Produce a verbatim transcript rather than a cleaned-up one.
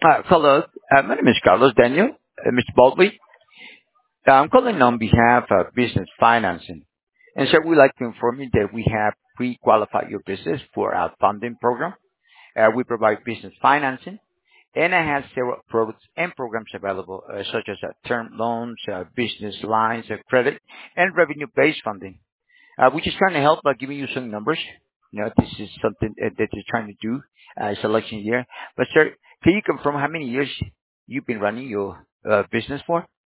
Uh, Hello. Uh, My name is Carlos Daniel. Uh, mister Baldwin. Uh, I'm calling on behalf of Business Financing. And so we'd like to inform you that we have pre-qualified your business for our funding program. Uh, We provide business financing, and I have several products and programs available, uh, such as uh, term loans, uh, business lines of credit, and revenue-based funding. Uh, We're just trying to help by giving you some numbers. You know, this is something uh, that you're trying to do, uh, selection year. But sir, can you confirm how many years you've been running your uh, business for?